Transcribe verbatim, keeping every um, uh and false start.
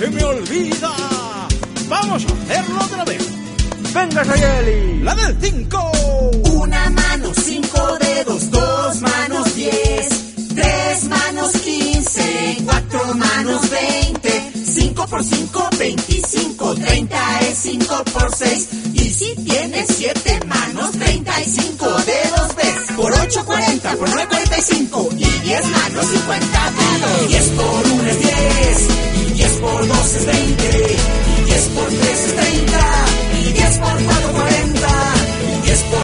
se me olvida. Vamos a hacerlo otra vez. Venga, Sayeli. La del cinco. Una mano, cinco dedos, dos manos, diez. Tres manos, quince. Cuatro manos, veinte. Cinco por cinco, veinticinco. Treinta es cinco por seis. Y si tienes siete manos, treinta y cinco dedos ves. Por ocho, cuarenta. Por nueve, cuarenta y cinco. Y diez manos, cincuenta dedos. Diez por uno es diez. Y diez por dos es veinte. Y diez por tres es treinta. Y diez por cuatro